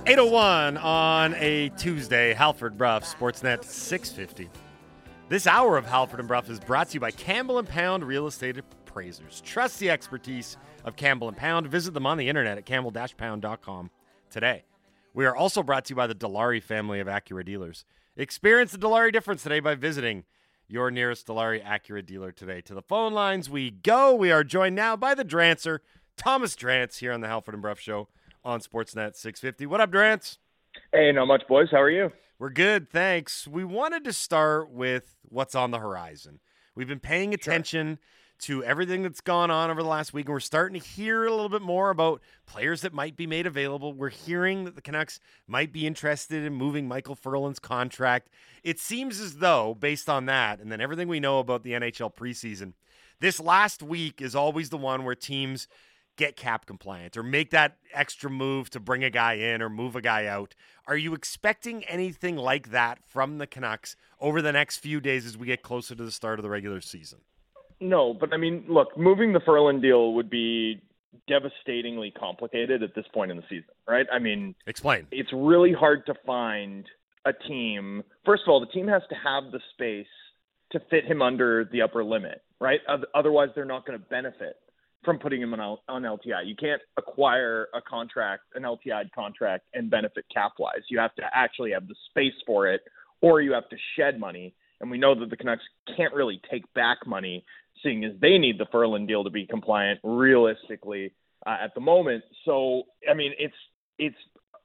8:01 on a Tuesday, Halford Bruff, Sportsnet 650. This hour of Halford and Bruff is brought to you by Campbell & Pound Real Estate Appraisers. Trust the expertise of Campbell & Pound. Visit them on the internet at campbell-pound.com today. We are also brought to you by the Dilawri family of Acura dealers. Experience the Dilawri difference today by visiting your nearest Dilawri Acura dealer today. To the phone lines we go. We are joined now by the Drancer, Thomas Drance, here on the Halford and Bruff Show on Sportsnet 650. What up, Drance? Hey, not much, boys. How are you? We're good, thanks. We wanted to start with what's on the horizon. We've been paying attention to everything that's gone on over the last week, and we're starting to hear a little bit more about players that might be made available. We're hearing that the Canucks might be interested in moving Michael Ferland's contract. It seems as though, based on that, and then everything we know about the NHL preseason, this last week is always the one where teams get cap compliant or make that extra move to bring a guy in or move a guy out. Are you expecting anything like that from the Canucks over the next few days as we get closer to the start of the regular season? No, but I mean, look, moving the Ferland deal would be devastatingly complicated at this point in the season, right? I mean, explain. It's really hard to find a team. First of all, the team has to have the space to fit him under the upper limit, right? Otherwise, they're not going to benefit from putting him on LTI. You can't acquire a contract, an LTI contract, and benefit cap-wise. You have to actually have the space for it, or you have to shed money. And we know that the Canucks can't really take back money, seeing as they need the Ferland deal to be compliant realistically at the moment. So, I mean, it's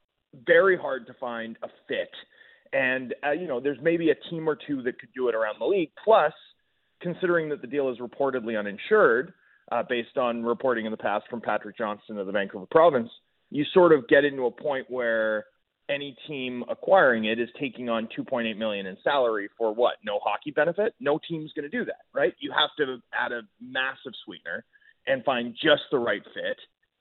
very hard to find a fit. And, there's maybe a team or two that could do it around the league. Plus, considering that the deal is reportedly uninsured, based on reporting in the past from Patrick Johnston of the Vancouver Province, you sort of get into a point where any team acquiring it is taking on $2.8 million in salary for what? No hockey benefit? No team's going to do that, right? You have to add a massive sweetener and find just the right fit.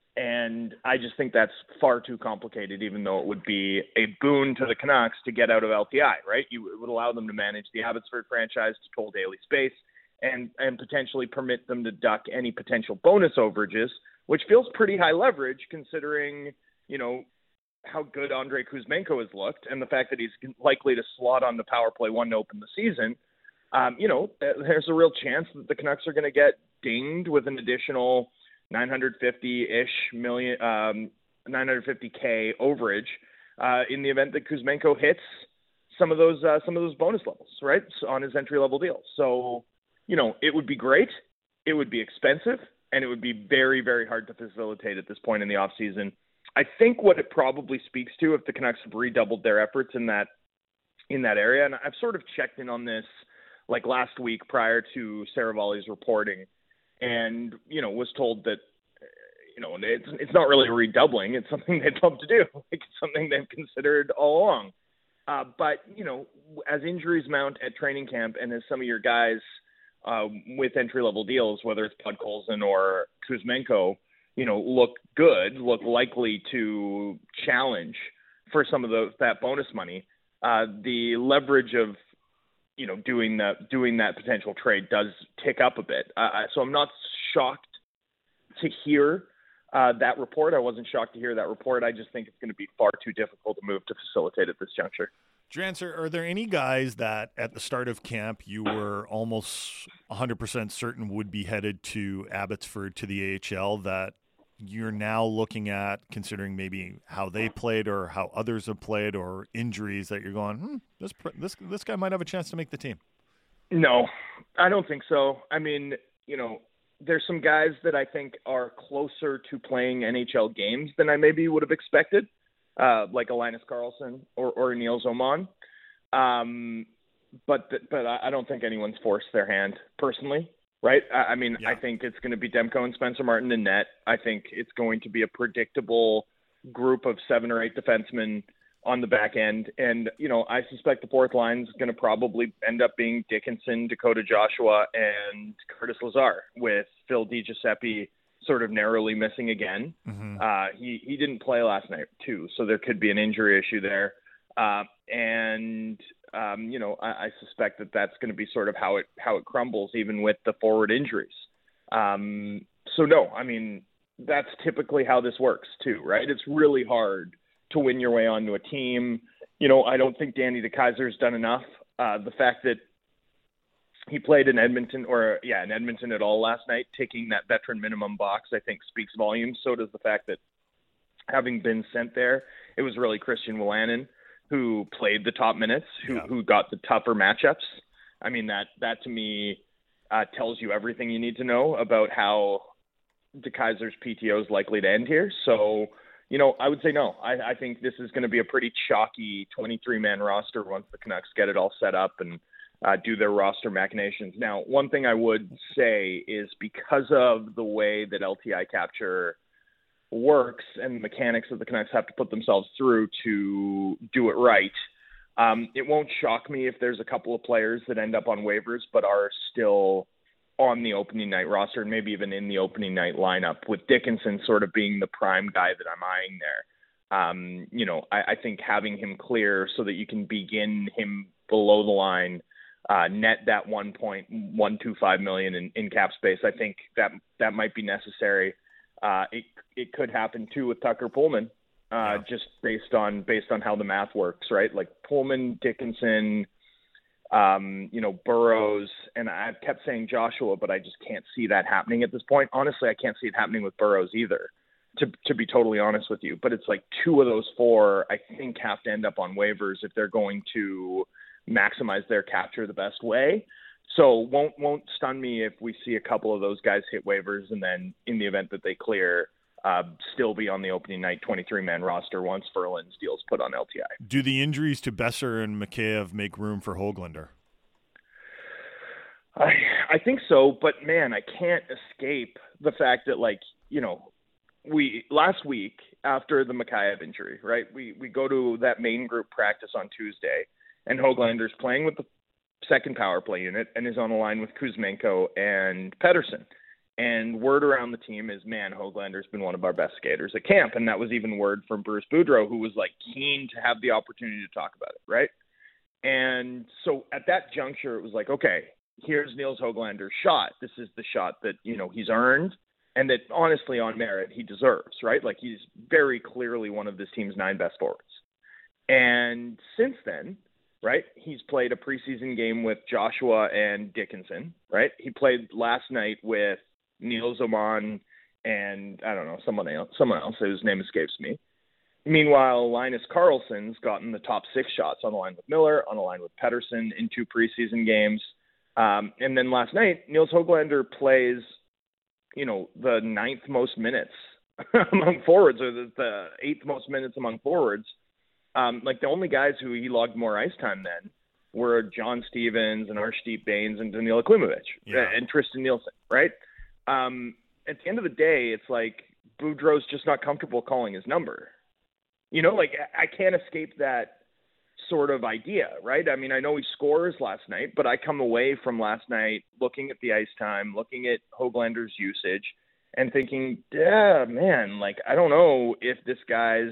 And I just think that's far too complicated, even though it would be a boon to the Canucks to get out of LTI, right? It would allow them to manage the Abbotsford franchise to toll daily space and potentially permit them to duck any potential bonus overages, which feels pretty high leverage considering, how good Andrei Kuzmenko has looked and the fact that he's likely to slot on the power play one to open the season. There's a real chance that the Canucks are going to get dinged with an additional 950K overage in the event that Kuzmenko hits some of those bonus levels, right, on his entry level deal. So, it would be great, it would be expensive, and it would be very, very hard to facilitate at this point in the offseason. I think what it probably speaks to, if the Canucks have redoubled their efforts in that area, and I've sort of checked in on this like last week prior to Saravalli's reporting, and, was told that, it's not really a redoubling, it's something they'd love to do. It's something they've considered all along. But, as injuries mount at training camp and as some of your guys with entry-level deals, whether it's Podkolzin or Kuzmenko, look likely to challenge for some of that bonus money, the leverage of, doing that potential trade does tick up a bit. So I'm not shocked to hear that report. I wasn't shocked to hear that report. I just think it's going to be far too difficult to move to facilitate at this juncture. Drancer, are there any guys that at the start of camp you were almost 100% certain would be headed to Abbotsford to the AHL that you're now looking at, considering maybe how they played or how others have played or injuries, that you're going, this guy might have a chance to make the team? No, I don't think so. I mean, there's some guys that I think are closer to playing NHL games than I maybe would have expected. Like Linus Karlsson or Nils Åman. But I don't think anyone's forced their hand personally, right? I think it's going to be Demko and Spencer Martin in net. I think it's going to be a predictable group of 7 or 8 defensemen on the back end. And, I suspect the fourth line is going to probably end up being Dickinson, Dakota Joshua, and Curtis Lazar, with Phil DiGiuseppe sort of narrowly missing again. Mm-hmm. He didn't play last night too, so there could be an injury issue there. I suspect that that's going to be sort of how it crumbles, even with the forward injuries. So no, I mean, that's typically how this works too, right? It's really hard to win your way onto a team. I don't think Danny DeKeyser's done enough. The fact that he played in Edmonton at all last night, taking that veteran minimum box, I think speaks volumes. So does the fact that having been sent there, it was really Christian Wolanin who played the top minutes, who got the tougher matchups. I mean, that to me tells you everything you need to know about how DeKeyser's PTO is likely to end here. So, I would say no. I think this is going to be a pretty chalky 23-man roster once the Canucks get it all set up and do their roster machinations. Now, one thing I would say is because of the way that LTI capture works and the mechanics that the Canucks have to put themselves through to do it right, it won't shock me if there's a couple of players that end up on waivers but are still on the opening night roster and maybe even in the opening night lineup, with Dickinson sort of being the prime guy that I'm eyeing there. I think having him clear so that you can begin him below the line, net that $1.125 million in cap space, I think that might be necessary. It could happen too with Tucker Pullman, just based on how the math works, right? Like Pullman, Dickinson, Burrows, and I've kept saying Joshua, but I just can't see that happening at this point. Honestly, I can't see it happening with Burrows either, to be totally honest with you. But it's like two of those four, I think, have to end up on waivers if they're going to maximize their capture the best way. So won't stun me if we see a couple of those guys hit waivers and then in the event that they clear, still be on the opening night 23-man roster once Ferland's deal's put on LTI. Do the injuries to Besser and Mikheyev make room for Höglander? I think so, but man, I can't escape the fact that, we last week after the Mikheyev injury, right? We go to that main group practice on Tuesday, and Höglander's playing with the second power play unit and is on a line with Kuzmenko and Pettersson. And word around the team is, man, Höglander's been one of our best skaters at camp. And that was even word from Bruce Boudreau, who was keen to have the opportunity to talk about it, right? And so at that juncture, it was okay, here's Nils Höglander's shot. This is the shot that, he's earned and that honestly on merit he deserves, right? He's very clearly one of this team's 9 best forwards. And since then, right, he's played a preseason game with Joshua and Dickinson, right? He played last night with Niels Oman and I don't know, someone else whose name escapes me. Meanwhile, Linus Karlsson's gotten the top 6 shots on the line with Miller, on the line with Pettersson in 2 preseason games. And then last night, Nils Höglander plays, the 9th most minutes among forwards, or the 8th most minutes among forwards. The only guys who he logged more ice time than were John Stevens and Arshdeep Bains and Daniil Klimovich and Tristan Nielsen, right? At the end of the day, it's Boudreau's just not comfortable calling his number. I can't escape that sort of idea, right? I mean, I know he scores last night, but I come away from last night looking at the ice time, looking at Höglander's usage, and thinking, yeah, man, I don't know if this guy's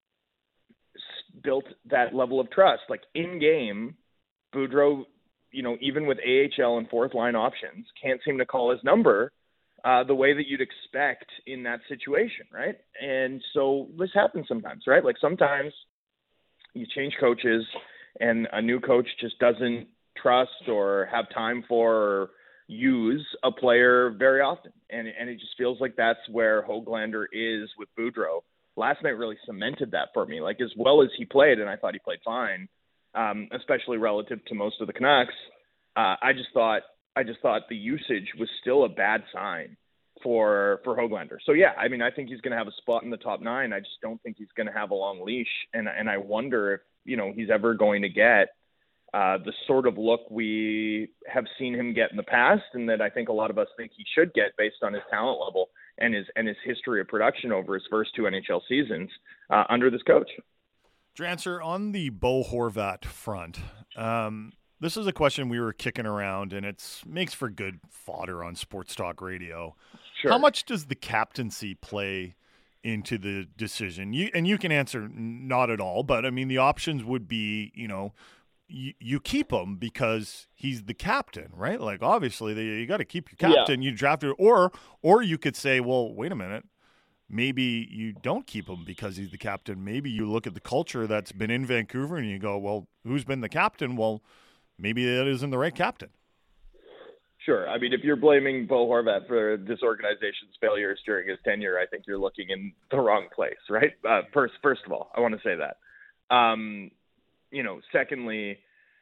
built that level of trust. In game, Boudreau, even with AHL and fourth line options, can't seem to call his number the way that you'd expect in that situation, right? And so this happens sometimes, right? Sometimes you change coaches and a new coach just doesn't trust or have time for or use a player very often. And it just feels like that's where Höglander is with Boudreau. Last night really cemented that for me. As well as he played, and I thought he played fine, especially relative to most of the Canucks, I just thought the usage was still a bad sign for Höglander. So yeah, I mean, I think he's going to have a spot in the top 9. I just don't think he's going to have a long leash, and I wonder if he's ever going to get the sort of look we have seen him get in the past, and that I think a lot of us think he should get based on his talent level and his history of production over his first 2 NHL seasons under this coach. Drancer, on the Bo Horvat front, this is a question we were kicking around, and it makes for good fodder on Sports Talk Radio. Sure. How much does the captaincy play into the decision? You can answer not at all, but I mean, the options would be, you keep him because he's the captain, right? Obviously you got to keep your captain. You drafted, or you could say, well, wait a minute, maybe you don't keep him because he's the captain. Maybe you look at the culture that's been in Vancouver and you go, well, who's been the captain? Well, maybe that isn't the right captain. Sure. I mean, if you're blaming Bo Horvat for this organization's failures during his tenure, I think you're looking in the wrong place, right? First of all, I want to say that. Secondly,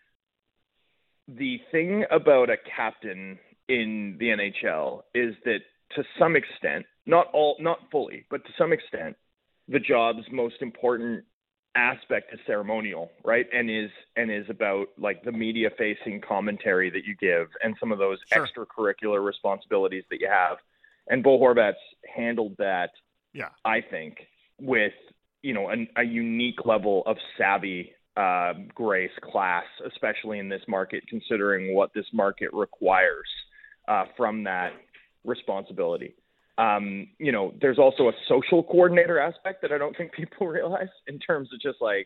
the thing about a captain in the NHL is that to some extent, not fully, but to some extent, the job's most important aspect is ceremonial, right? And is about like the media facing commentary that you give and some of those extracurricular responsibilities that you have. And Bo Horvat's handled that, I think, with, a unique level of savvy, grace, class, especially in this market, considering what this market requires from that responsibility. There's also a social coordinator aspect that I don't think people realize in terms of just like,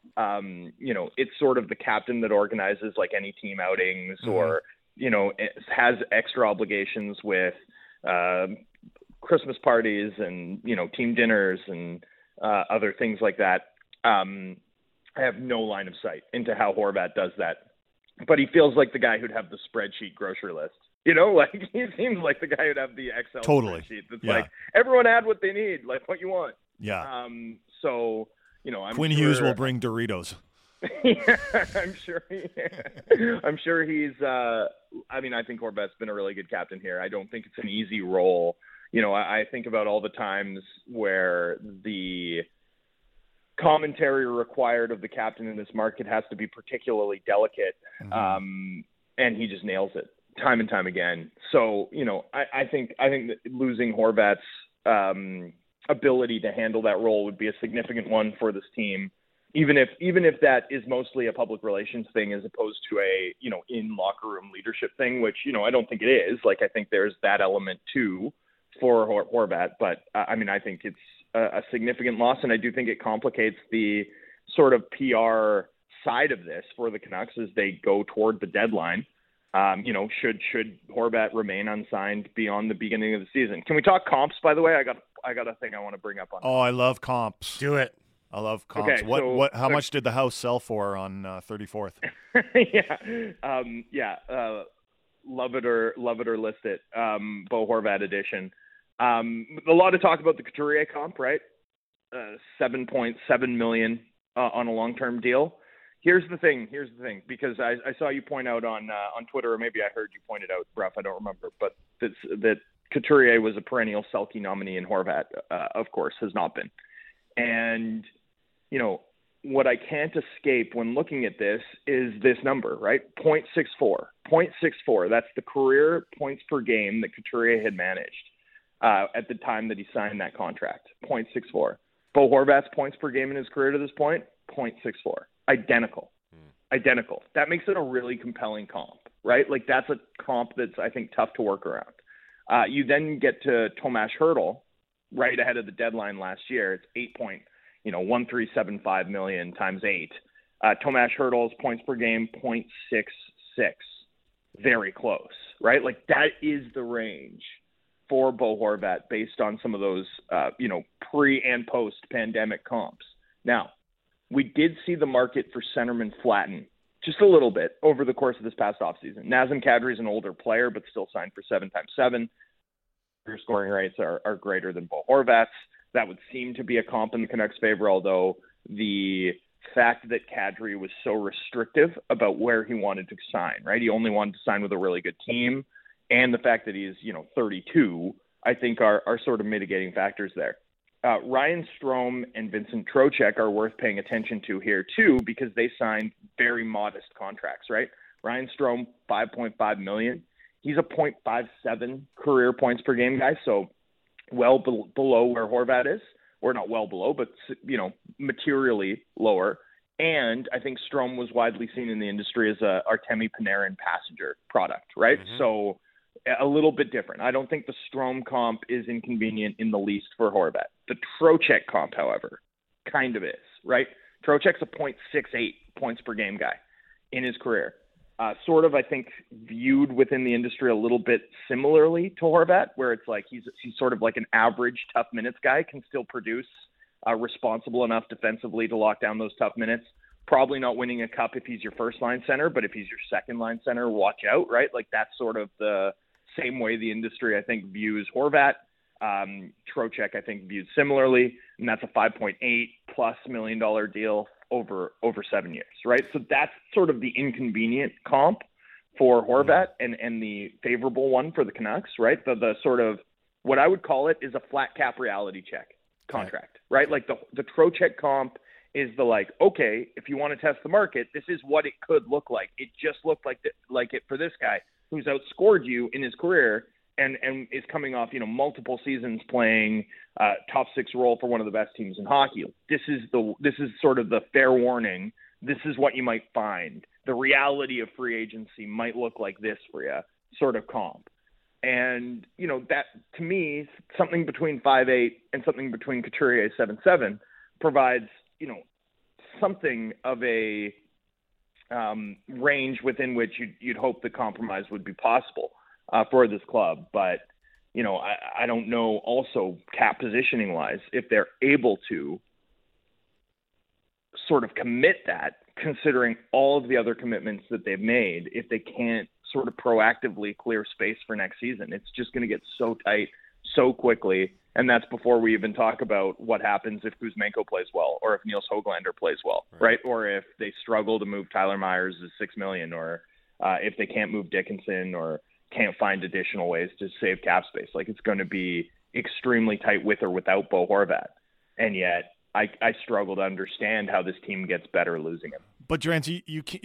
it's sort of the captain that organizes like any team outings or, it has extra obligations with Christmas parties and, team dinners and other things like that. I have no line of sight into how Horvat does that, but he feels like the guy who'd have the spreadsheet grocery list. Like he seems like the guy who'd have the Excel spreadsheet that's like everyone add what they need, like what you want. Yeah. I'm Quinn Hughes will bring Doritos. Yeah, I'm sure he's. I think Horvat's been a really good captain here. I don't think it's an easy role. I think about all the times where the commentary required of the captain in this market has to be particularly delicate, and he just nails it time and time again. So, I think that losing Horvat's ability to handle that role would be a significant one for this team, even if that is mostly a public relations thing as opposed to a, in locker room leadership thing, which, I don't think it is. Like, I think there's that element too for Horvat, but I think it's a significant loss, and I do think it complicates the sort of PR side of this for the Canucks as they go toward the deadline. Should Horvat remain unsigned beyond the beginning of the season? Can we talk comps, by the way? I got a thing I want to bring up on. Oh, I love comps. Do it. I love comps. Okay, how much did the house sell for on 34th? Love it or list it. Bo Horvat edition. A lot of talk about the Couturier comp, right? $7.7 million on a long-term deal. Here's the thing, because I saw you point out on Twitter, or maybe I heard you point it out, Bruff, I don't remember, but that Couturier was a perennial Selke nominee, and Horvat, of course, has not been. And, what I can't escape when looking at this is this number, right? 0.64. 0.64, that's the career points per game that Couturier had managed at the time that he signed that contract. 0.64. Bo Horvat's points per game in his career to this point, 0.64. Identical. That makes it a really compelling comp, right? Like that's a comp that's, I think, tough to work around. You then get to Tomas Hertl right ahead of the deadline last year. It's 1.1375 million times 8. Tomas Hertl's points per game, 0.66. Very close, right? Like that is the range for Bo Horvat based on some of those, pre and post pandemic comps. Now, we did see the market for centermen flatten just a little bit over the course of this past offseason. Nazem Kadri is an older player, but still signed for 7x7. Your scoring rates are greater than Bo Horvat's. That would seem to be a comp in the Canucks' favor, although the fact that Kadri was so restrictive about where he wanted to sign, right? He only wanted to sign with a really good team, and the fact that he's, 32, I think are sort of mitigating factors there. Ryan Strome and Vincent Trocheck are worth paying attention to here too, because they signed very modest contracts, right? Ryan Strome, $5.5 million. He's a 0.57 career points per game guy, so well below where Horvat is, or not well below, but materially lower. And I think Strome was widely seen in the industry as a Artemi Panarin passenger product, right? Mm-hmm. So a little bit different. I don't think the Strome comp is inconvenient in the least for Horvat. The Trocheck comp, however, kind of is, right? Trocheck's a 0.68 points per game guy in his career. sort of, I think, viewed within the industry a little bit similarly to Horvat, where it's like he's sort of like an average tough minutes guy, can still produce responsible enough defensively to lock down those tough minutes. Probably not winning a cup if he's your first line center, but if he's your second line center, watch out, right? Like that's sort of the same way the industry, I think, views Horvat. Trocheck, I think, viewed similarly, and that's a $5.8+ million deal over 7 years, right? So that's sort of the inconvenient comp for Horvat and the favorable one for the Canucks, right? The sort of what I would call it is a flat cap reality check contract, right? Like the Trocheck comp is the like, okay, if you want to test the market, this is what it could look like. It just looked like it for this guy who's outscored you in his career and is coming off, multiple seasons playing top six role for one of the best teams in hockey. This is sort of the fair warning. This is what you might find. The reality of free agency might look like this for you, sort of comp. And, that to me, something between 5.8 and something between Couturier 7.7 provides, something of a range within which you'd hope the compromise would be possible for this club. But, I don't know also cap positioning wise, if they're able to sort of commit that, considering all of the other commitments that they've made, if they can't sort of proactively clear space for next season. It's just going to get so tight so quickly. And that's before we even talk about what happens if Kuzmenko plays well, or if Niels Höglander plays well, right? Or if they struggle to move Tyler Myers to $6 million, or if they can't move Dickinson or can't find additional ways to save cap space. Like, it's going to be extremely tight with or without Bo Horvat. And yet I struggle to understand how this team gets better losing him. But Drance,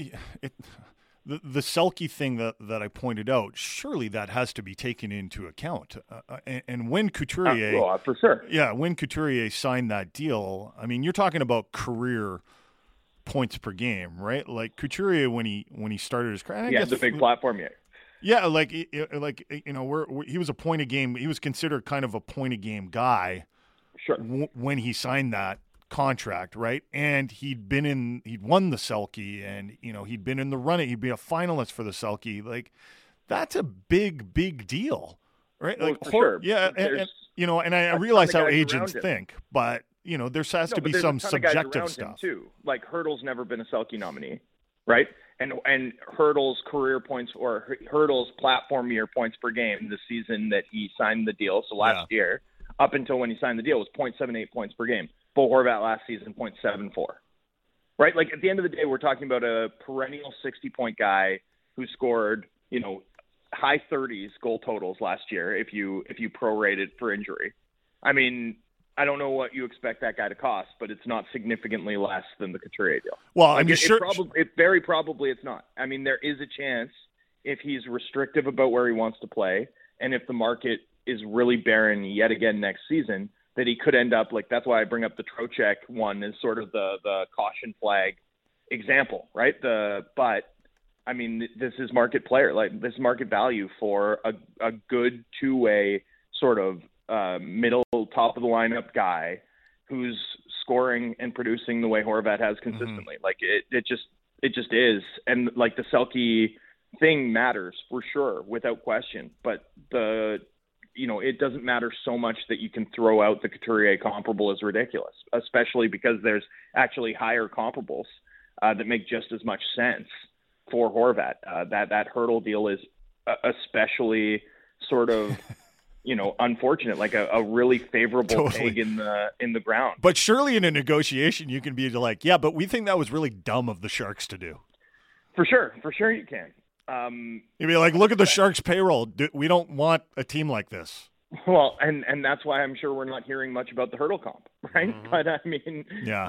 the Selke thing that I pointed out, surely that has to be taken into account. And when Couturier, for sure, when Couturier signed that deal, I mean, you're talking about career points per game, right? Like Couturier when he started his career, it's a big platform, Yeah, he was a point a game. He was considered kind of a point a game guy. Sure. When he signed that contract, right? And he'd won the Selke, and he'd been in the running. He'd be a finalist for the Selke. Like, that's a big deal, right? Well, like, for sure. Yeah, and I realize how agents think, but there has to be some subjective stuff too. Like, Hurdle's never been a Selke nominee, right? And Hurdle's career points, or Hurdle's platform year points per game the season that he signed the deal, so last year, up until when he signed the deal, was 0.78 points per game. Bo Horvat last season, 0.74. Right? Like, at the end of the day, we're talking about a perennial 60-point guy who scored, high 30s goal totals last year if you prorate it for injury. I mean, I don't know what you expect that guy to cost, but it's not significantly less than the Couturier deal. Well, like, I'm very probably it's not. I mean, there is a chance if he's restrictive about where he wants to play, and if the market is really barren yet again next season, that he could end up like, that's why I bring up the Trocheck one as sort of the caution flag example, right? But I mean, this is market player, like this market value for a good two-way sort of middle top of the lineup guy who's scoring and producing the way Horvat has consistently. Like it just is. And like the Selke thing matters for sure, without question, but it doesn't matter so much that you can throw out the Couturier comparable as ridiculous, especially because there's actually higher comparables that make just as much sense for Horvat. That Hurdle deal is especially sort of, unfortunate, like a really favorable peg in the ground. But surely in a negotiation, you can be like, yeah, but we think that was really dumb of the Sharks to do. For sure you can. You'd be like, look at the Sharks' payroll. We don't want a team like this. Well, and that's why I'm sure we're not hearing much about the Hurdle comp, right? But I mean,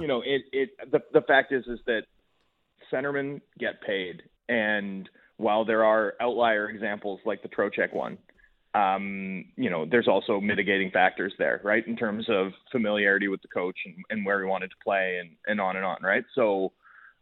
the fact is that centermen get paid, and while there are outlier examples like the Trocheck one, there's also mitigating factors there, right? In terms of familiarity with the coach and where he wanted to play and on, right? So,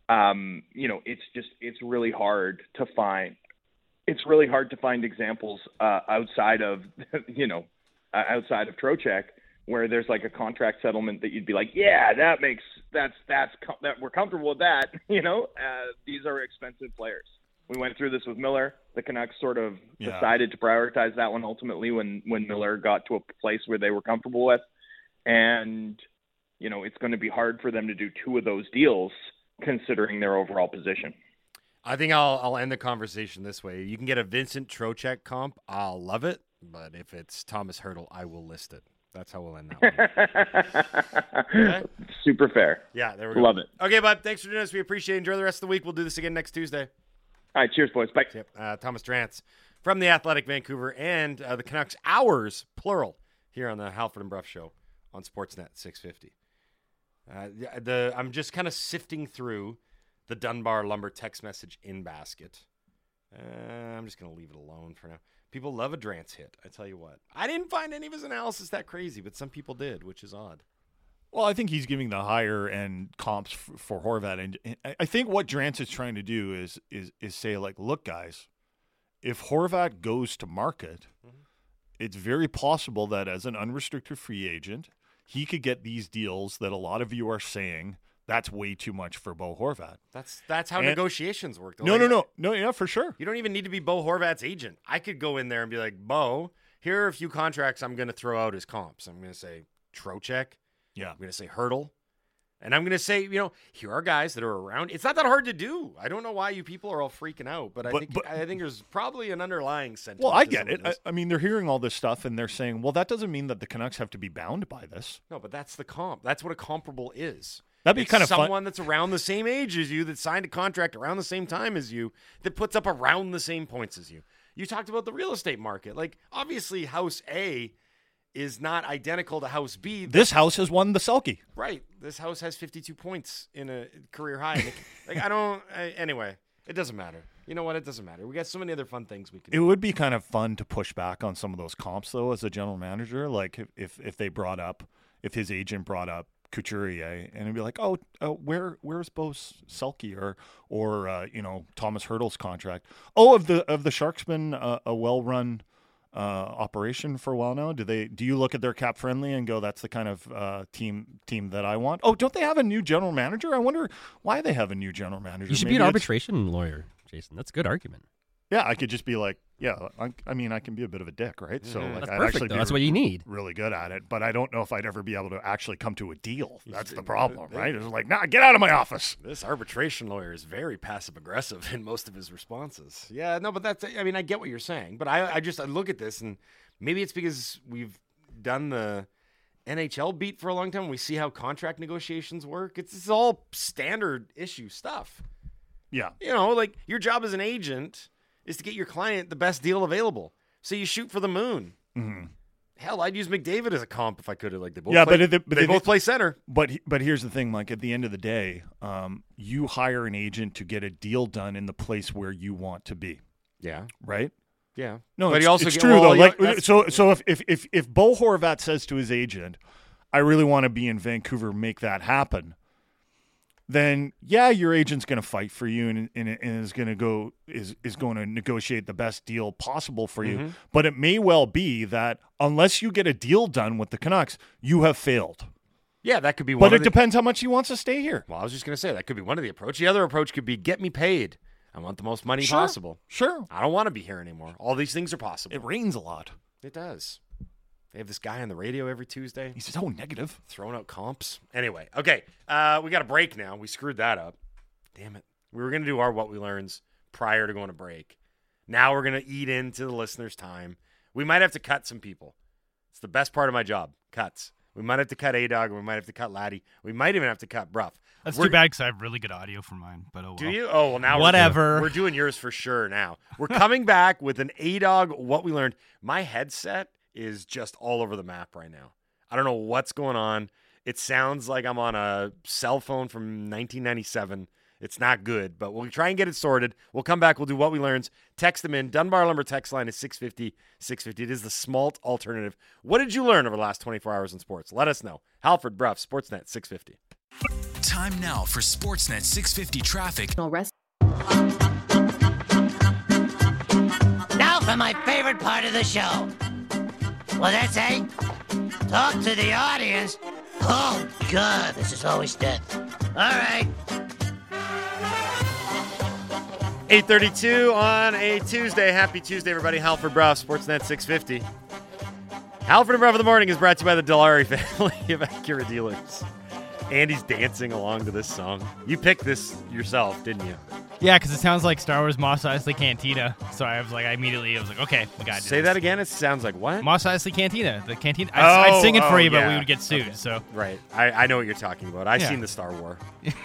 it's really hard to find. It's really hard to find examples outside of Trocheck where there's like a contract settlement that you'd be like, yeah, that we're comfortable with that. These are expensive players. We went through this with Miller. The Canucks sort of decided to prioritize that one ultimately when Miller got to a place where they were comfortable with. And, you know, it's going to be hard for them to do two of those deals considering their overall position. I think I'll end the conversation this way. You can get a Vincent Trocheck comp. I'll love it. But if it's Thomas Hertl, I will list it. That's how we'll end that one. Okay? Super fair. Yeah, there we go. Love it. Okay, bud. Thanks for doing this. We appreciate it. Enjoy the rest of the week. We'll do this again next Tuesday. All right. Cheers, boys. Bye. Yep. Thomas Drance from the Athletic Vancouver and the Canucks Hours, plural, here on the Halford and Bruff Show on Sportsnet 650. I'm just kind of sifting through the Dunbar Lumber text message in basket. I'm just going to leave it alone for now. People love a Drance hit, I tell you what. I didn't find any of his analysis that crazy, but some people did, which is odd. Well, I think he's giving the higher end comps for Horvat, and I think what Drance is trying to do is say, like, look, guys, if Horvat goes to market, it's very possible that as an unrestricted free agent, he could get these deals that a lot of you are saying that's way too much for Bo Horvat. That's how negotiations work. No, yeah, for sure. You don't even need to be Bo Horvat's agent. I could go in there and be like, Bo, here are a few contracts I'm going to throw out as comps. I'm going to say Trocheck. Yeah. I'm going to say Hertl. And I'm going to say, you know, here are guys that are around. It's not that hard to do. I don't know why you people are all freaking out, but I think there's probably an underlying sentiment. Well, I get it. I mean, they're hearing all this stuff and they're saying, well, that doesn't mean that the Canucks have to be bound by this. No, but that's the comp. That's what a comparable is. That'd be kind of fun. Someone that's around the same age as you, that signed a contract around the same time as you, that puts up around the same points as you. You talked about the real estate market. Like, obviously, House A is not identical to House B. This house has won the Selke. Right. This house has 52 points in a career high. Anyway, it doesn't matter. You know what? It doesn't matter. We got so many other fun things we can do. It would be kind of fun to push back on some of those comps, though, as a general manager. Like, if his agent brought up Couturier, and it'd be like, where's Bo Selke or Thomas Hertl's contract? Of the Sharks been a well-run operation for a while now? Do you look at their cap friendly and go, that's the kind of team that I want? Oh, don't they have a new general manager? I wonder why they have a new general manager. You should be an arbitration lawyer, Jason. That's a good argument. Yeah, I could just be like, I can be a bit of a dick, right? So that's I'd perfect, actually that's what you need. Really good at it, but I don't know if I'd ever be able to actually come to a deal. That's the problem, right? It's like, get out of my office. This arbitration lawyer is very passive aggressive in most of his responses. Yeah, no, but I get what you're saying, but I look at this and maybe it's because we've done the NHL beat for a long time. We see how contract negotiations work. It's all standard issue stuff. Yeah. You know, like your job as an agent is to get your client the best deal available. So you shoot for the moon. Mm-hmm. Hell, I'd use McDavid as a comp if I could. Like they both both play center. But here's the thing, Mike. At the end of the day, you hire an agent to get a deal done in the place where you want to be. Yeah. Right? Yeah. No, but it's true though. So if Bo Horvat says to his agent, "I really want to be in Vancouver, make that happen," then your agent's going to fight for you and is going to negotiate the best deal possible for you. But it may well be that unless you get a deal done with the Canucks, you have failed. Yeah, that could be one. But it depends how much he wants to stay here. Well, I was just going to say that could be one of the approach. The other approach could be get me paid. I want the most money possible. Sure. I don't want to be here anymore. All these things are possible. It rains a lot. It does. They have this guy on the radio every Tuesday. He's so negative. Throwing out comps. Anyway, okay. We got a break now. We screwed that up. Damn it. We were going to do our What We Learns prior to going to break. Now we're going to eat into the listeners' time. We might have to cut some people. It's the best part of my job, cuts. We might have to cut A-Dog. We might have to cut Laddie. We might even have to cut Bruff. That's too bad because I have really good audio for mine. But oh well. Do you? Oh, well, now whatever. We're doing yours for sure now. We're coming back with an A-Dog What We Learned. My headset is just all over the map right now. I don't know what's going on. It sounds like I'm on a cell phone from 1997. It's not good, but we'll try and get it sorted. We'll come back. We'll do What We Learned. Text them in. Dunbar Lumber text line is 650-650. It is the smalt alternative. What did you learn over the last 24 hours in sports? Let us know. Halford Bruff, Sportsnet 650. Time now for Sportsnet 650 traffic. Now for my favorite part of the show. Well, that's it. Talk to the audience. Oh, God, this is always dead. All right. 8:32 on a Tuesday. Happy Tuesday, everybody. Halford Brough, Sportsnet 650. Halford and Brough of the Morning is brought to you by the Dilawri family of Acura dealers. Andy's dancing along to this song. You picked this yourself, didn't you? Yeah, because it sounds like Star Wars Mos Eisley Cantina. So I was like, okay, we got to Say that again. It sounds like what? Mos Eisley Cantina. The cantina. I'd sing it for you, but yeah. we would get sued. So Right. I know what you're talking about. I've Yeah. seen the Star War.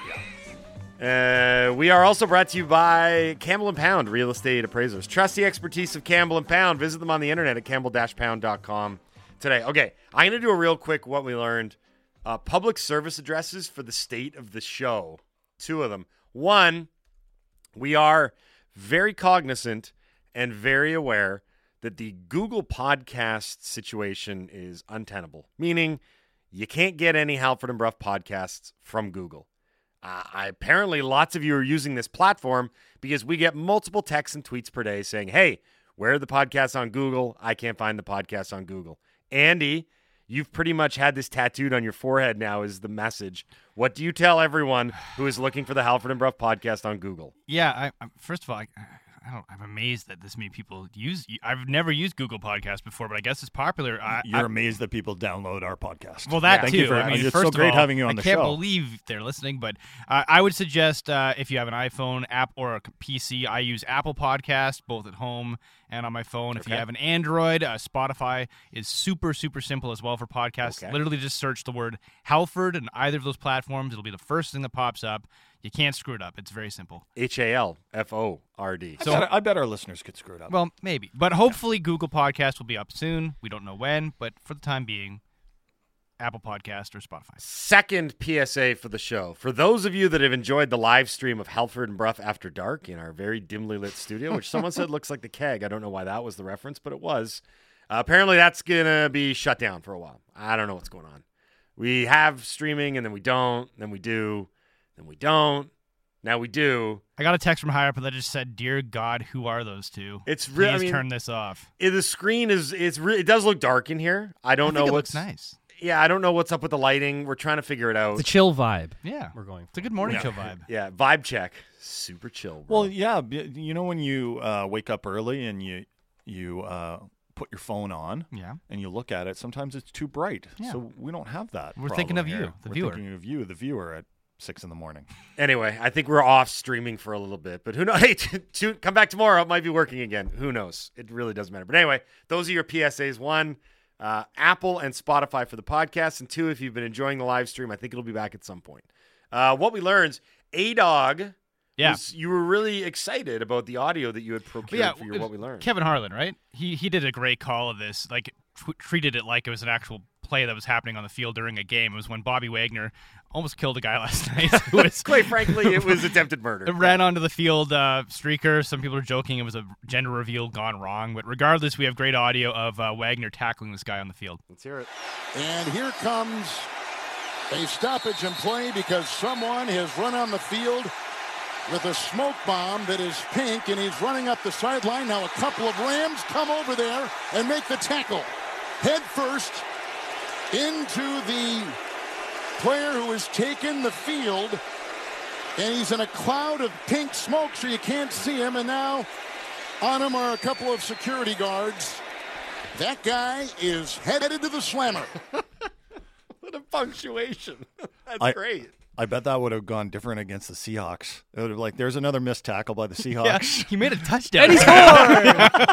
We are also brought to you by Campbell & Pound Real Estate Appraisers. Trust the expertise of Campbell & Pound. Visit them on the internet at campbell-pound.com today. Okay, I'm going to do a real quick what we learned. Public service addresses for the state of the show. 2 of them. 1, we are very cognizant and very aware that the Google Podcast situation is untenable, meaning you can't get any Halford and Brough podcasts from Google. Apparently, lots of you are using this platform because we get multiple texts and tweets per day saying, hey, where are the podcasts on Google? I can't find the podcasts on Google. Andy, you've pretty much had this tattooed on your forehead now is the message. What do you tell everyone who is looking for the Halford and Brough podcast on Google? yeah, first of all, I'm amazed that this many people use. I've never used Google Podcast before, but I guess it's popular. You're amazed that people download our podcast. Well, that Thank too. you very I much. mean, It's first so of great all, having you on the I can't show. believe they're listening, but I would suggest if you have an iPhone app or a PC, I use Apple Podcast both at home and on my phone. If you have an Android, Spotify is super, super simple as well for podcasts. Okay. Literally just search the word Halford in either of those platforms. It'll be the first thing that pops up. You can't screw it up. It's very simple. HALFORD. I bet our listeners could screw it up. Well, maybe. But hopefully Google Podcast will be up soon. We don't know when, but for the time being, Apple Podcast or Spotify. Second PSA for the show. For those of you that have enjoyed the live stream of Halford and Brough After Dark in our very dimly lit studio, which someone said looks like the keg. I don't know why that was the reference, but it was. Apparently that's going to be shut down for a while. I don't know what's going on. We have streaming, and then we don't, then we do, then we don't, now we do. I got a text from higher up that just said, "Dear God, who are those two? It's really. Please turn this off." The screen it does look dark in here. I don't know it what's looks nice. Yeah, I don't know what's up with the lighting. We're trying to figure it out. It's a chill vibe. Yeah, We're going. It's a good morning show vibe. Yeah, vibe check. Super chill, bro. Well, yeah, you know when you wake up early and you put your phone on Yeah. and you look at it, sometimes it's too bright. Yeah. So we don't have that. We're thinking of problem you, here. the We're viewer. thinking of you, the viewer, at 6 a.m. Anyway, I think we're off streaming for a little bit, but who knows? Hey, come back tomorrow. It might be working again. Who knows? It really doesn't matter. But anyway, those are your PSAs. 1, Apple and Spotify for the podcast, and 2, if you've been enjoying the live stream, I think it'll be back at some point. What we learned, A-Dog, Yeah. you were really excited about the audio that you had procured for your What We Learned. Kevin Harlan, right? He did a great call of this. Like treated it like it was an actual play that was happening on the field during a game. It was when Bobby Wagner almost killed a guy last night. Who was Quite frankly, it was attempted murder. ran onto the field, streaker. Some people are joking it was a gender reveal gone wrong, but regardless, we have great audio of Wagner tackling this guy on the field. Let's hear it. And here comes a stoppage in play because someone has run on the field with a smoke bomb that is pink, and he's running up the sideline. Now a couple of Rams come over there and make the tackle. Head first into the player who has taken the field, and he's in a cloud of pink smoke so you can't see him, and now on him are a couple of security guards. That guy is headed to the slammer. What a punctuation. That's great. I bet that would have gone different against the Seahawks. It would have there's another missed tackle by the Seahawks. Yeah, he made a touchdown. And he scored!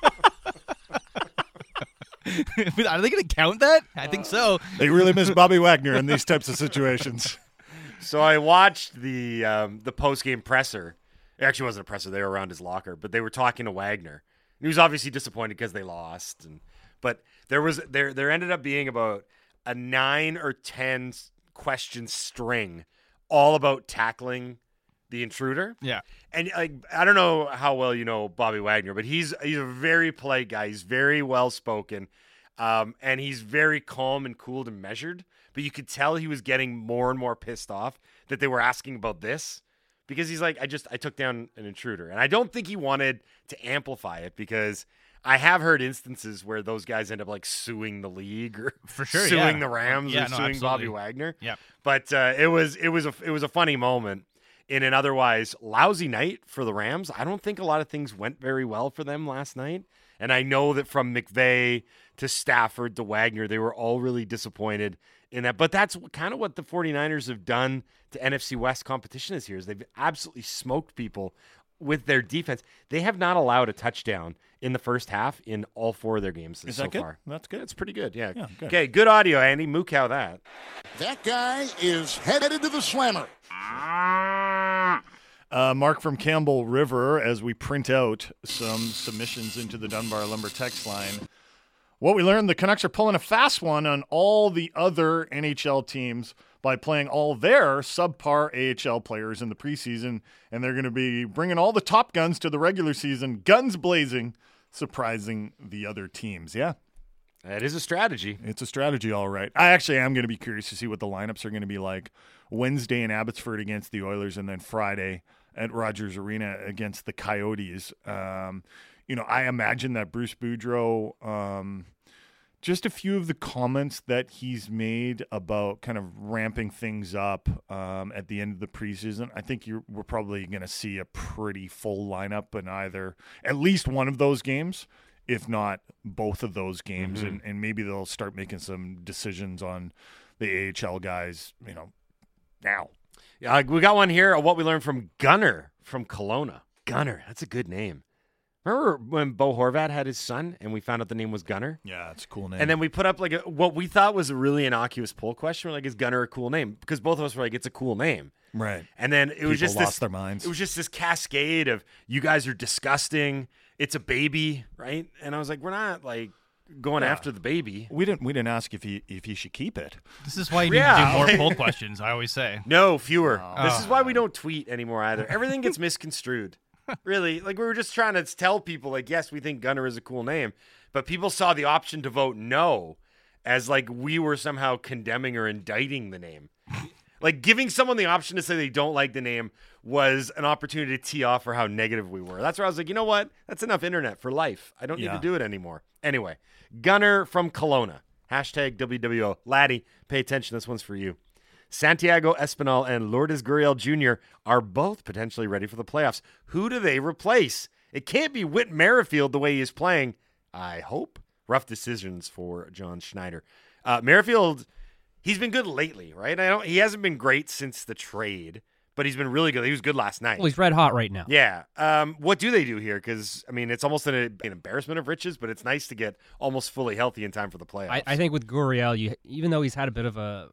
Are they going to count that? I think so. They really miss Bobby Wagner in these types of situations. So I watched the post-game presser. It actually wasn't a presser. They were around his locker, but they were talking to Wagner. He was obviously disappointed because they lost. But there ended up being about a 9 or 10 question string all about tackling the intruder. Yeah. And I don't know how well you know Bobby Wagner, but he's a very polite guy. He's very well spoken. And he's very calm and cool and measured. But you could tell he was getting more and more pissed off that they were asking about this. Because he's like, I took down an intruder. And I don't think he wanted to amplify it, because I have heard instances where those guys end up like suing the league or For sure, suing yeah. the Rams Yeah, or no, suing absolutely. Bobby Wagner. Yeah. But it was a funny moment. in an otherwise lousy night for the Rams. I don't think a lot of things went very well for them last night. And I know that from McVay to Stafford to Wagner, they were all really disappointed in that. But that's kind of what the 49ers have done to NFC West competition this year, is they've absolutely smoked people with their defense. They have not allowed a touchdown in the first half in all 4 of their games so good? far. That's good. It's pretty good, yeah. Good. Okay, good audio, Andy. Mookow that. That guy is headed to the slammer. Mark from Campbell River, as we print out some submissions into the Dunbar Lumber text line. What we learned, the Canucks are pulling a fast one on all the other NHL teams by playing all their subpar AHL players in the preseason, and they're going to be bringing all the top guns to the regular season, guns blazing, surprising the other teams. Yeah. That is a strategy. It's a strategy, all right. I actually am going to be curious to see what the lineups are going to be like Wednesday in Abbotsford against the Oilers, and then Friday at Rogers Arena against the Coyotes. I imagine that Bruce Boudreau, just a few of the comments that he's made about kind of ramping things up at the end of the preseason, I think we're probably going to see a pretty full lineup in either at least one of those games, if not both of those games, and maybe they'll start making some decisions on the AHL guys, now. Yeah, we got one here of what we learned from Gunner from Kelowna. Gunner, that's a good name. Remember when Bo Horvat had his son and we found out the name was Gunner? Yeah, it's a cool name. And then we put up what we thought was a really innocuous poll question. We're like, is Gunner a cool name? Because both of us were like, it's a cool name. Right. And then it was just lost their minds. It was just this cascade of, you guys are disgusting. It's a baby, right? And I was like, we're not like going after the baby. We didn't ask if he should keep it. This is why you need to do more poll questions, I always say. No, fewer. This is why we don't tweet anymore either. Everything gets misconstrued. Really, we were just trying to tell people, yes, we think Gunner is a cool name, but people saw the option to vote no as we were somehow condemning or indicting the name. Giving someone the option to say they don't like the name was an opportunity to tee off for how negative we were. That's where I was like, you know what? That's enough internet for life. I don't need to do it anymore. Anyway, Gunner from Kelowna. Hashtag WWO. Laddie, pay attention. This one's for you. Santiago Espinal and Lourdes Gurriel Jr. are both potentially ready for the playoffs. Who do they replace? It can't be Whit Merrifield the way he is playing, I hope. Rough decisions for John Schneider. Merrifield, he's been good lately, right? He hasn't been great since the trade, but he's been really good. He was good last night. Well, he's red hot right now. Yeah. What do they do here? Because, it's almost an embarrassment of riches, but it's nice to get almost fully healthy in time for the playoffs. I think with Gurriel, even though he's had a bit of a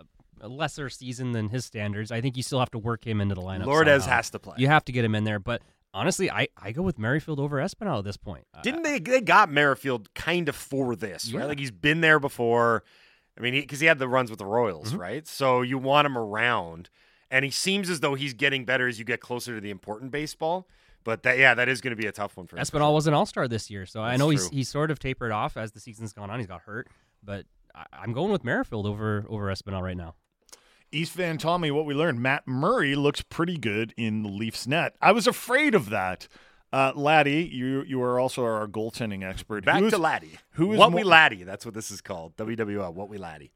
lesser season than his standards, I think you still have to work him into the lineup. Lourdes has to play. You have to get him in there, but honestly, I go with Merrifield over Espinal at this point. Didn't they got Merrifield kind of for this, right? He's been there before. Because he had the runs with the Royals, right? So you want him around, and he seems as though he's getting better as you get closer to the important baseball. But that is going to be a tough one for him. Espinal was an all-star this year, so I know he's sort of tapered off as the season's gone on. He's got hurt, but I'm going with Merrifield over Espinal right now. East Van Tommy, what we learned, Matt Murray looks pretty good in the Leafs net. I was afraid of that. Laddie, you are also our goaltending expert. Back to Laddie. We Laddie? That's what this is called. WWL, What We Laddie.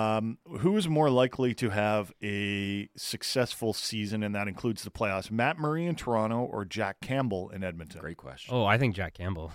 Who is more likely to have a successful season, and that includes the playoffs? Matt Murray in Toronto or Jack Campbell in Edmonton? Great question. Oh, I think Jack Campbell.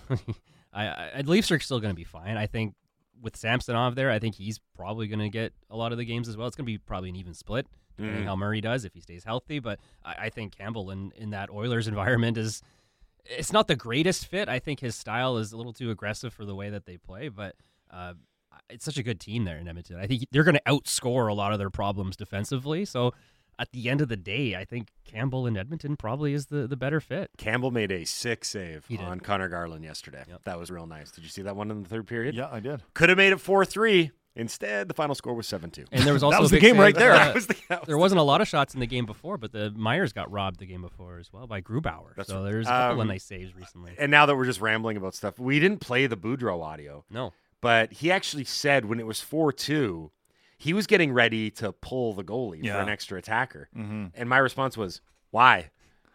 Leafs are still going to be fine. I think with Samsonov there, I think he's probably going to get a lot of the games as well. It's going to be probably an even split, depending how Murray does if he stays healthy. But I think Campbell in that Oilers environment it's not the greatest fit. I think his style is a little too aggressive for the way that they play, but it's such a good team there in Edmonton. I think they're going to outscore a lot of their problems defensively. So at the end of the day, I think Campbell in Edmonton probably is the better fit. Campbell made a sick save on Connor Garland yesterday. Yep. That was real nice. Did you see that one in the third period? Yeah, I did. Could have made it 4-3. Instead, the final score was 7-2. And there was also that was the game right there. There wasn't a lot of shots in the game before, but the Myers got robbed the game before as well by Grubauer. So there's a couple of nice saves recently. And now that we're just rambling about stuff, we didn't play the Boudreau audio. No. But he actually said when it was 4-2, he was getting ready to pull the goalie for an extra attacker. Mm-hmm. And my response was, why?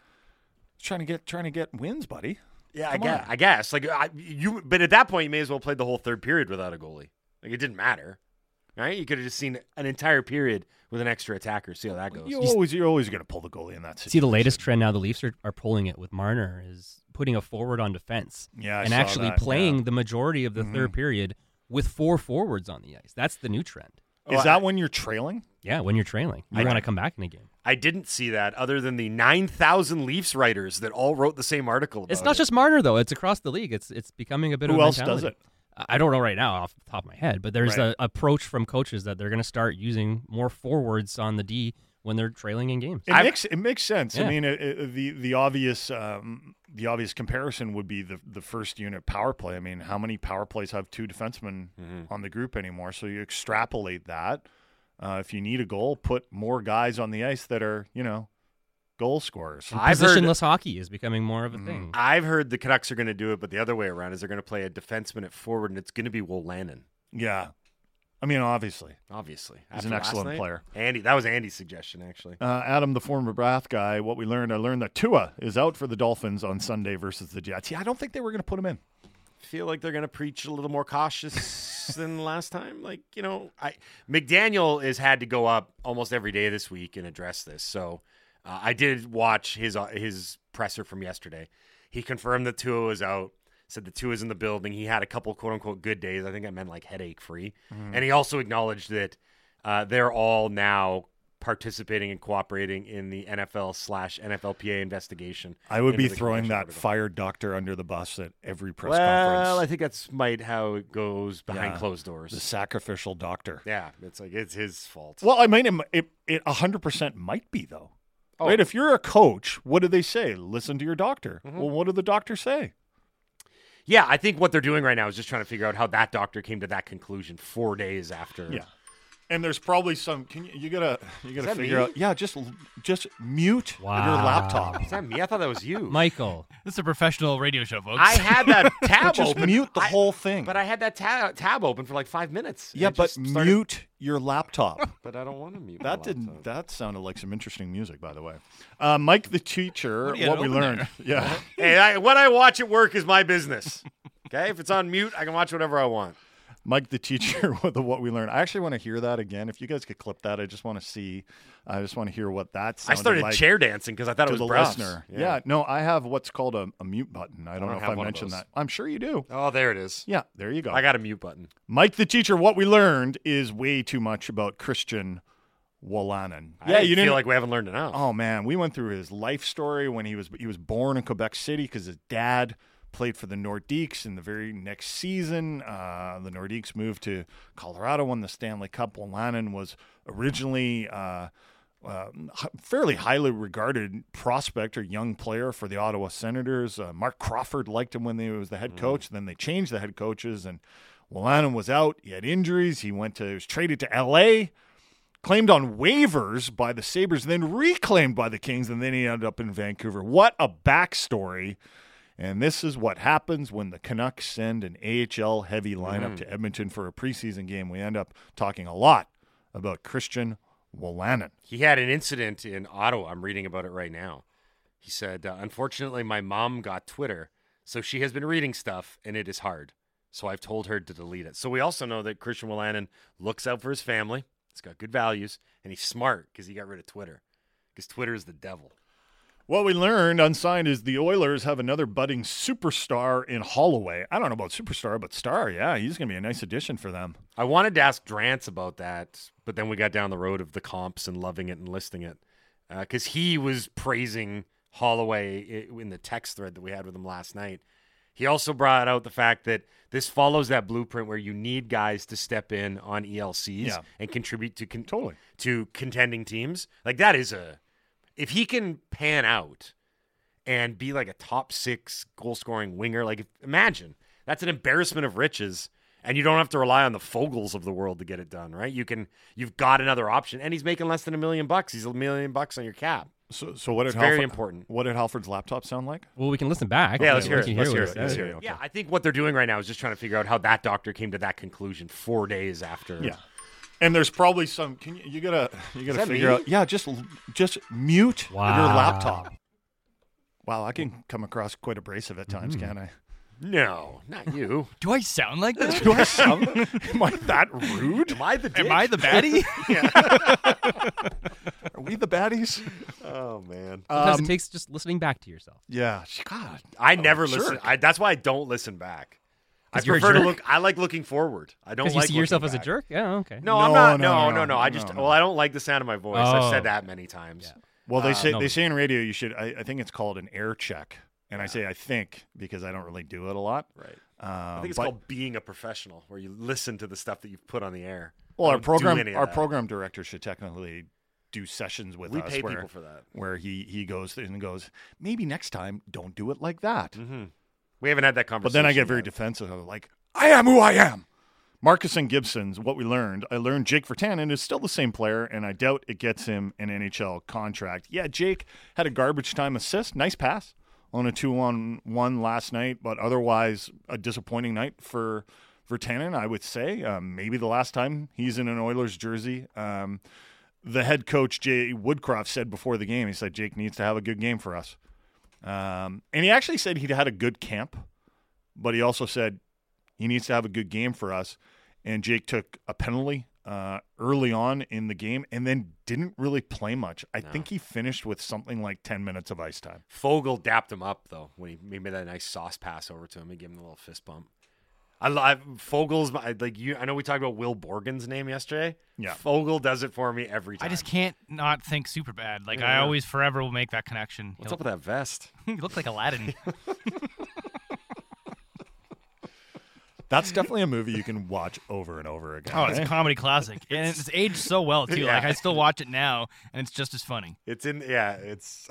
Trying to get wins, buddy. Yeah, I guess. But at that point, you may as well play the whole third period without a goalie. It didn't matter. right? You could have just seen an entire period with an extra attacker. See how that goes. You're always going to pull the goalie in that situation. See, the latest trend now, the Leafs are pulling it with Marner, is putting a forward on defense. Yeah, I and saw actually that, playing the majority of the third period with 4 forwards on the ice. That's the new trend. Is that when you're trailing? Yeah, when you're trailing. You want to come back in a game. I didn't see that other than the 9,000 Leafs writers that all wrote the same article about It's not it. just Marner, though. It's across the league. It's becoming a bit of Who a else mentality. does it? I don't know right now off the top of my head, but there's Right. an approach from coaches that they're going to start using more forwards on the D when they're trailing in games. It makes sense. Yeah. I mean, the obvious comparison would be the first unit power play. I mean, how many power plays have 2 defensemen on the group anymore? So you extrapolate that. If you need a goal, put more guys on the ice that are, goal scorers. Positionless hockey is becoming more of a thing. I've heard the Canucks are going to do it, but the other way around is they're going to play a defenseman at forward, and it's going to be Wolanin. Yeah. I mean, obviously. He's He's an excellent player. Andy, that was Andy's suggestion, actually. Adam, the former Brath guy, I learned that Tua is out for the Dolphins on Sunday versus the Jets. Yeah, I don't think they were going to put him in. Feel like they're going to preach a little more cautious than last time. Like, McDaniel has had to go up almost every day this week and address this. So I did watch his presser from yesterday. He confirmed that Tua was out, said that Tua is in the building. He had a couple quote-unquote good days. I think that meant like headache-free. And he also acknowledged that they're all now participating and cooperating in the NFL/NFLPA investigation. I would be into the throwing concussion that protocol. fired doctor under the bus at every press Well, I conference. think that's how it goes behind Yeah. closed doors. The sacrificial doctor. Yeah, it's his fault. Well, I mean, it 100% might be, though. Oh. Right? If you're a coach, what do they say? Listen to your doctor. Well, what did the doctor say? Yeah, I think what they're doing right now is just trying to figure out how that doctor came to that conclusion 4 days after. Yeah. And there's probably some. You gotta that figure me? out. Yeah, just mute your laptop. Is that me? I thought that was you. Michael. This is a professional radio show, folks. I had that tab Just open. mute the whole thing. But I had that tab open for like 5 minutes. Yeah, It but just started- mute your laptop. But I don't want to mute. my That didn't. laptop. That sounded like some interesting music, by the way. Mike the teacher. What do you What have we open learned. Yeah. Hey, what I watch at work is my business. Okay, if it's on mute, I can watch whatever I want. Mike the teacher with the what we learned. I actually want to hear that again. If you guys could clip that, I just want to see. I just want to hear what that I sounded started like chair dancing because I thought to it was the Bruffs. listener. Yeah. No, I have what's called a mute button. I don't know if have I one of mentioned those. that. I'm sure you do. Oh, there it is. Yeah, there you go. I got a mute button. Mike the teacher. What we learned is way too much about Christian Wolanin. I feel like we haven't learned enough. Oh man, we went through his life story when he was born in Quebec City because his dad played for the Nordiques in the very next season. The Nordiques moved to Colorado, won the Stanley Cup. Wolanin was originally fairly highly regarded prospect or young player for the Ottawa Senators. Mark Crawford liked him when he was the head coach. Then they changed the head coaches, and Wolanin was out. He had injuries. He was traded to L.A., claimed on waivers by the Sabres, then reclaimed by the Kings, and then he ended up in Vancouver. What a backstory. And this is what happens when the Canucks send an AHL-heavy lineup to Edmonton for a preseason game. We end up talking a lot about Christian Wolanin. He had an incident in Ottawa. I'm reading about it right now. He said, unfortunately, my mom got Twitter, so she has been reading stuff, and it is hard. So I've told her to delete it. So we also know that Christian Wolanin looks out for his family. He's got good values, and he's smart because he got rid of Twitter, because Twitter is the devil. What we learned unsigned is the Oilers have another budding superstar in Holloway. I don't know about superstar, but star, yeah, he's going to be a nice addition for them. I wanted to ask Drance about that, but then we got down the road of the comps and loving it and listing it, because he was praising Holloway in the text thread that we had with him last night. He also brought out the fact that this follows that blueprint where you need guys to step in on ELCs and contribute to to contending teams. Like that is if he can pan out and be like a top 6 goal scoring winger, like imagine that's an embarrassment of riches, and you don't have to rely on the Fogels of the world to get it done, right? You've got another option, and he's making less than $1 million. He's $1 million on your cap. So what did very important. What did Halford's laptop sound like? Well, we can listen back. Yeah, let's hear We it. can Let's hear what it. he Let's said. hear it. Yeah, I think what they're doing right now is just trying to figure out how that doctor came to that conclusion 4 days after. Yeah. And there's probably some. You gotta figure out. Yeah, just mute your laptop. Wow, I can come across quite abrasive at times, can't I? No, not you. Do I sound like this? Do I sound? Am I that rude? Am I the dick? Am I the baddie? Are we the baddies? Oh, man. Sometimes it takes just listening back to yourself. Yeah. God. I never jerk. listen. That's why I don't listen back. I 'Cause you're a prefer to jerk? look. I like looking forward. I don't Because like you see yourself looking as a back. jerk? Yeah, okay. No, I'm not. No, No. I just. Well, I don't like the sound of my voice. I've Oh. said that many times. Yeah. Well, they no. say in radio you should. I think it's called an air check, and I say I think because I don't really do it a lot. Right. I think it's called being a professional, where you listen to the stuff that you've put on the air. Well, I our don't do any of that. program director should technically do sessions with We us pay where, people for that. where he goes and goes, maybe next time don't do it like that. Mm-hmm. We haven't had that But conversation. then I get very yet. defensive. I'm like, I am who I am. Marcus and Gibson's what we learned. I learned Jake Virtanen is still the same player, and I doubt it gets him an NHL contract. Yeah, Jake had a garbage time assist. Nice pass on a 2-on-1 last night, but otherwise a disappointing night for Virtanen, I would say. Maybe the last time he's in an Oilers jersey. The head coach, Jay Woodcroft, said before the game, he said, Jake needs to have a good game for us. And he actually said he'd had a good camp, but he also said he needs to have a good game for us. And Jake took a penalty early on in the game and then didn't really play much. I think he finished with something like 10 minutes of ice time. Fogel dapped him up though when he made that nice sauce pass over to him. He gave him a little fist bump. Fogel's I know we talked about Will Borgen's name yesterday. Yeah. Fogel does it for me every time. I just can't not think super bad. Like Yeah. I always forever will make that connection. What's up with that vest? You look like Aladdin. That's definitely a movie you can watch over and over again. Oh, it's a right? comedy classic, and it's aged so well too. Yeah. Like I still watch it now, and it's just as funny. It's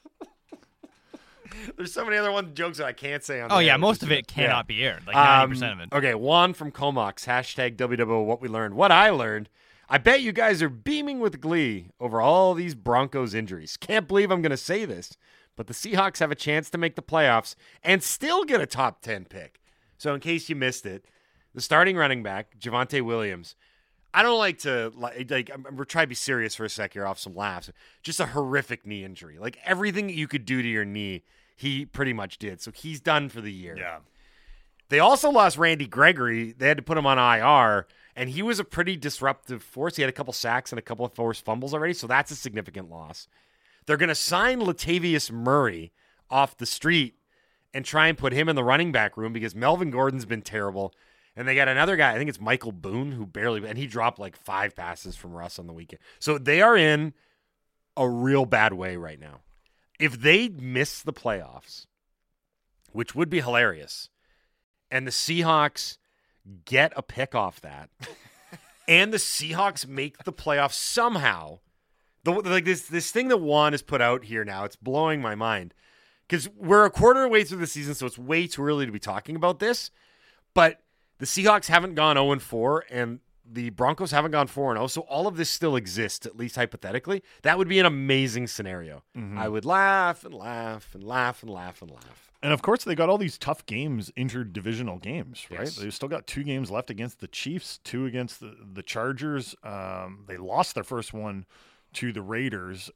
There's so many other jokes that I can't say on Oh the yeah, air, most which of is- it cannot yeah. be aired. Like 90% of it. Okay, Juan from Comox, hashtag WWO what we learned. What I learned, I bet you guys are beaming with glee over all these Broncos injuries. Can't believe I'm going to say this, but the Seahawks have a chance to make the playoffs and still get a top 10 pick. So in case you missed it, the starting running back, Javonte Williams, I don't like to, we're trying to be serious for a sec here off some laughs. Just a horrific knee injury. Like everything that you could do to your knee, he pretty much did. So he's done for the year. Yeah. They also lost Randy Gregory. They had to put him on IR, and he was a pretty disruptive force. He had a couple sacks and a couple of forced fumbles already, so that's a significant loss. They're going to sign Latavius Murray off the street and try and put him in the running back room because Melvin Gordon's been terrible. And they got another guy, I think it's Michael Boone, who and he dropped like 5 passes from Russ on the weekend. So they are in a real bad way right now. If they miss the playoffs, which would be hilarious, and the Seahawks get a pick off that, and the Seahawks make the playoffs somehow, this thing that Juan has put out here now, it's blowing my mind. Because we're a quarter way through the season, so it's way too early to be talking about this. But the Seahawks haven't gone 0-4, and the Broncos haven't gone 4-0, so all of this still exists, at least hypothetically. That would be an amazing scenario. I would laugh and laugh and laugh and laugh and laugh. And of course, they got all these tough games, interdivisional games, right? Yes. They've still got 2 games left against the Chiefs, 2 against the Chargers. They lost their first one to the Raiders.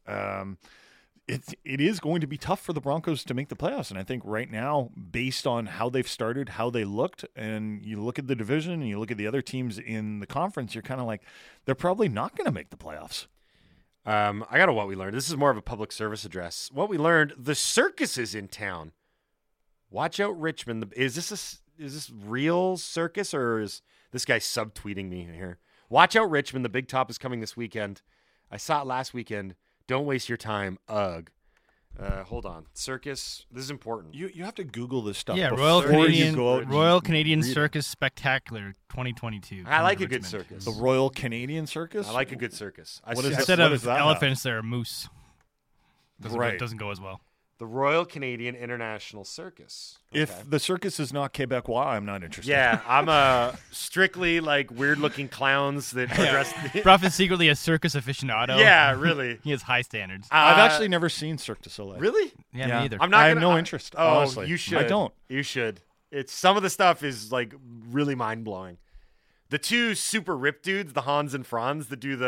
It is going to be tough for the Broncos to make the playoffs. And I think right now, based on how they've started, how they looked, and you look at the division and you look at the other teams in the conference, you're kind of like, they're probably not going to make the playoffs. I got a what we learned. This is more of a public service address. What we learned, the circus is in town. Watch out, Richmond. Is this real circus, or is this guy subtweeting me here? Watch out, Richmond. The Big Top is coming this weekend. I saw it last weekend. Don't waste your time. Ugh. Hold on. Circus. This is important. You have to Google this stuff. Yeah, before you go out. Royal Canadian Circus Spectacular 2022. I like a Richmond. good circus. The Royal Canadian Circus? I like a good circus. What is Instead what of does that elephants, there are moose. Right. Doesn't go as well. The Royal Canadian International Circus. Okay. If the circus is not Quebecois, I'm not interested. Yeah, I'm a strictly like weird-looking clowns that are dressed. Bruff is secretly a circus aficionado. Yeah, really. He has high standards. I've actually never seen Cirque du Soleil. Really? Yeah, me either. I'm not. I have gonna- no interest, Oh, honestly. you should. I don't. You should. It's some of the stuff is like really mind blowing. The 2 super ripped dudes, the Hans and Franz, that do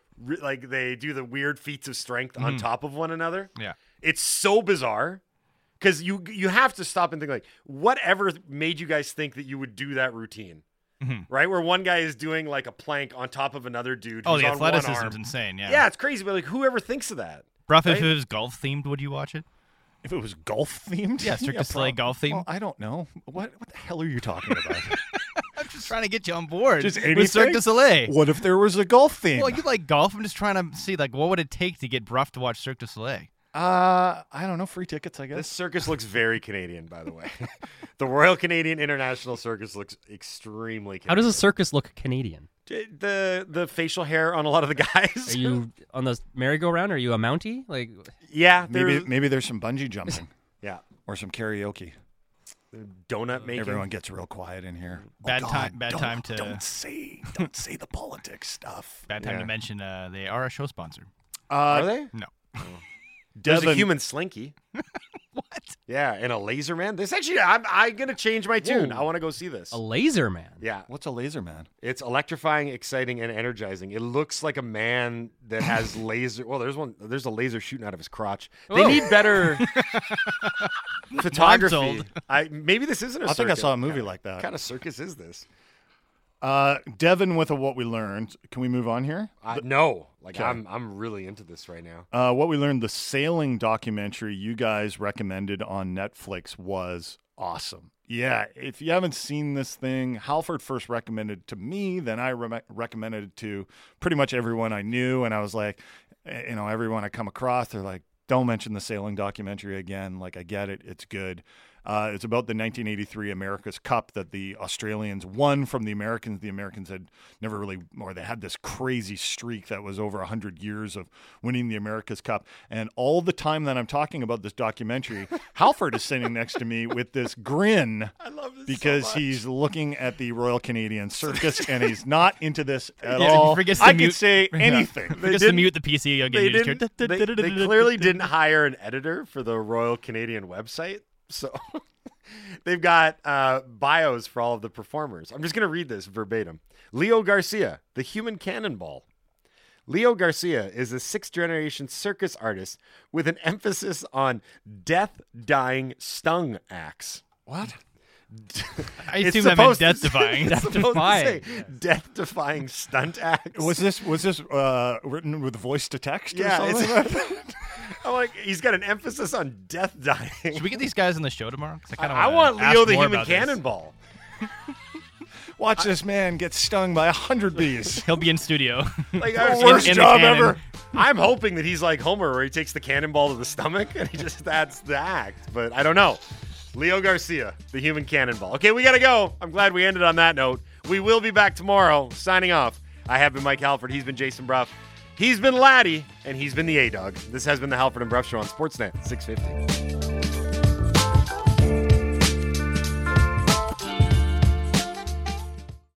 they do the weird feats of strength on top of one another. Yeah. It's so bizarre, Because you have to stop and think, like, whatever made you guys think that you would do that routine, right? Where one guy is doing like a plank on top of another dude. Oh, who's the on one arm. athleticism's insane. Yeah. It's crazy, but like, whoever thinks of that? Bruff, right? if it was golf themed, would you watch it? If it was golf themed? Yeah, Cirque du Soleil golf themed. Well, I don't know. What the hell are you talking about? I'm just trying to get you on board. Just with Cirque du Soleil. What if there was a golf theme? Well, you like golf. I'm just trying to see, like, what would it take to get Bruff to watch Cirque du Soleil? I don't know. Free tickets, I guess. This circus looks very Canadian, by the way. The Royal Canadian International Circus looks extremely Canadian. How does a circus look Canadian? The facial hair on a lot of the guys. Are you on the merry-go-round? Are you a Mountie? Like, yeah, maybe there's some bungee jumping. Yeah, or some karaoke. Donut making. Everyone gets real quiet in here. Bad time to don't say the politics stuff. Bad time to mention they are a show sponsor. Are they? No. There's a human slinky. What? Yeah, and a laser man. This actually, I'm gonna change my tune. I want to go see this. a laser man? Yeah, What's a laser man? it's electrifying, exciting, and energizing. It looks like a man that has laser. Well, there's a laser shooting out of his crotch. They Oh. need better photography. sold. Maybe this isn't a I think I circus. saw a movie like that. What kind of circus is this? Devin with a What We Learned. Can we move on here? No, like Okay. I'm really into this right now. What We Learned, the sailing documentary you guys recommended on Netflix was awesome. Yeah, if you haven't seen this thing, Halford first recommended it to me, then I recommended it to pretty much everyone I knew, and I was like, everyone I come across, they're like, don't mention the sailing documentary again. Like, I get it. It's good. It's about the 1983 America's Cup that the Australians won from the Americans. The Americans had never really, or they had this crazy streak that was over 100 years of winning the America's Cup. And all the time that I'm talking about this documentary, Halford is sitting next to me with this grin. I love this because so much. he's looking at the Royal Canadian Circus and he's not into this at Yeah, all. he forgets to I could mute- say Yeah. anything. Just to mute the PC again. They, You just didn't, they clearly didn't hire an editor for the Royal Canadian website, so they've got bios for all of the performers. I'm just going to read this verbatim. Leo Garcia, the human cannonball. Leo Garcia is a sixth-generation circus artist with an emphasis on death-dying stung acts. What? I It's assume that meant supposed to say- death-defying. It's supposed to Death-defying. say death-defying stunt acts. Was this written with voice to text or Yeah, something? I'm like, he's got an emphasis on death dying. Should we get these guys on the show tomorrow? 'Cause kinda I wanna want ask Leo the more human about this. cannonball. Watch this man get stung by 100 bees. He'll be in studio. Like, Worst in the job cannon. ever. I'm hoping that he's like Homer, where he takes the cannonball to the stomach and he just that's the act. But I don't know. Leo Garcia, the human cannonball. Okay, we gotta go. I'm glad we ended on that note. We will be back tomorrow. Signing off. I have been Mike Halford. He's been Jason Bruff. He's been Laddie, and he's been the A-Dog. This has been the Halford and Bruff Show on Sportsnet 650.